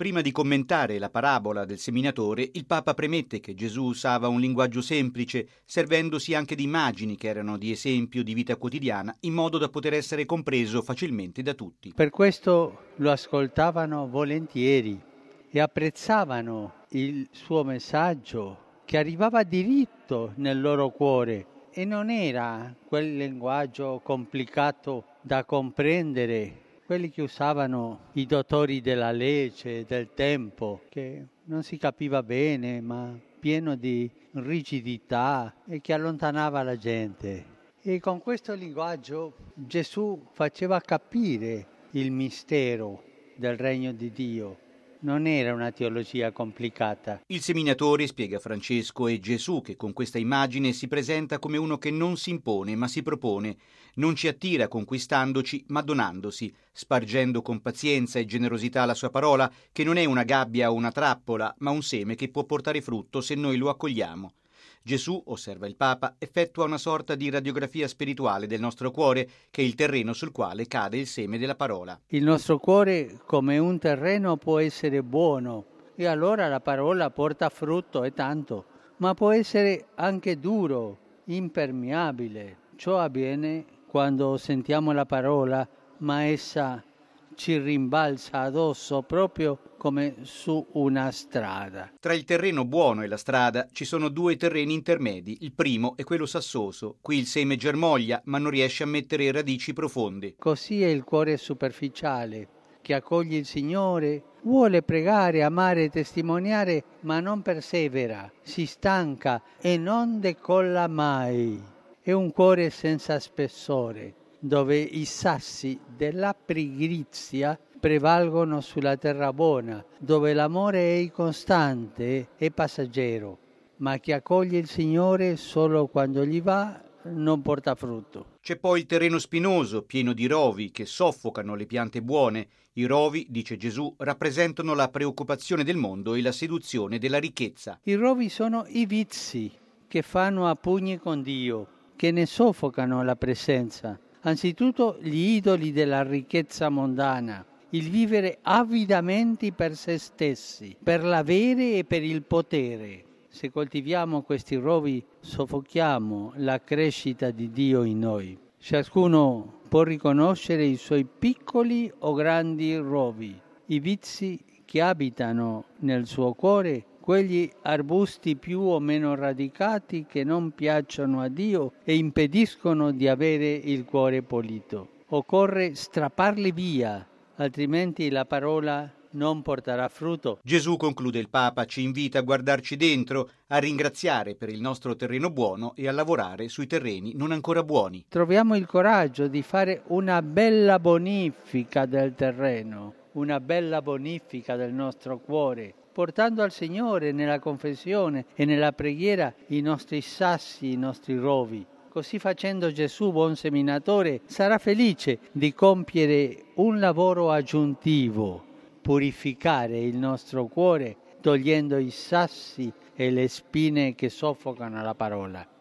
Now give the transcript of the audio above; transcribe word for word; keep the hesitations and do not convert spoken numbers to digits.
Prima di commentare la parabola del seminatore, il Papa premette che Gesù usava un linguaggio semplice, servendosi anche di immagini che erano di esempio di vita quotidiana, in modo da poter essere compreso facilmente da tutti. Per questo lo ascoltavano volentieri e apprezzavano il suo messaggio che arrivava diritto nel loro cuore e non era quel linguaggio complicato da comprendere, quelli che usavano i dottori della legge del tempo, che non si capiva bene, ma pieno di rigidità e che allontanava la gente. E con questo linguaggio Gesù faceva capire il mistero del regno di Dio. Non era una teologia complicata. Il seminatore, spiega Francesco, è Gesù che con questa immagine si presenta come uno che non si impone ma si propone, non ci attira conquistandoci ma donandosi, spargendo con pazienza e generosità la sua parola, che non è una gabbia o una trappola, ma un seme che può portare frutto se noi lo accogliamo. Gesù, osserva il Papa, effettua una sorta di radiografia spirituale del nostro cuore, che è il terreno sul quale cade il seme della parola. Il nostro cuore, come un terreno, può essere buono e allora la parola porta frutto e tanto, ma può essere anche duro, impermeabile. Ciò avviene quando sentiamo la parola, ma essa ci rimbalza addosso proprio come su una strada. Tra il terreno buono e la strada ci sono due terreni intermedi. Il primo è quello sassoso. Qui il seme germoglia, ma non riesce a mettere radici profonde. Così è il cuore superficiale, che accoglie il Signore, vuole pregare, amare, testimoniare, ma non persevera, si stanca e non decolla mai. È un cuore senza spessore, dove i sassi della pigrizia prevalgono sulla terra buona, dove l'amore è costante e passeggero, ma chi accoglie il Signore solo quando gli va non porta frutto. C'è poi il terreno spinoso, pieno di rovi che soffocano le piante buone. I rovi, dice Gesù, rappresentano la preoccupazione del mondo e la seduzione della ricchezza. I rovi sono i vizi che fanno a pugni con Dio, che ne soffocano la presenza. Anzitutto gli idoli della ricchezza mondana, il vivere avidamente per se stessi, per l'avere e per il potere. Se coltiviamo questi rovi, soffochiamo la crescita di Dio in noi. Ciascuno può riconoscere i suoi piccoli o grandi rovi, i vizi che abitano nel suo cuore, quegli arbusti più o meno radicati che non piacciono a Dio e impediscono di avere il cuore pulito. Occorre strapparli via, altrimenti la parola non porterà frutto. Gesù, conclude il Papa, ci invita a guardarci dentro, a ringraziare per il nostro terreno buono e a lavorare sui terreni non ancora buoni. Troviamo il coraggio di fare una bella bonifica del terreno, una bella bonifica del nostro cuore, portando al Signore nella confessione e nella preghiera i nostri sassi, i nostri rovi. Così facendo Gesù, buon seminatore, sarà felice di compiere un lavoro aggiuntivo, purificare il nostro cuore, togliendo i sassi e le spine che soffocano la parola.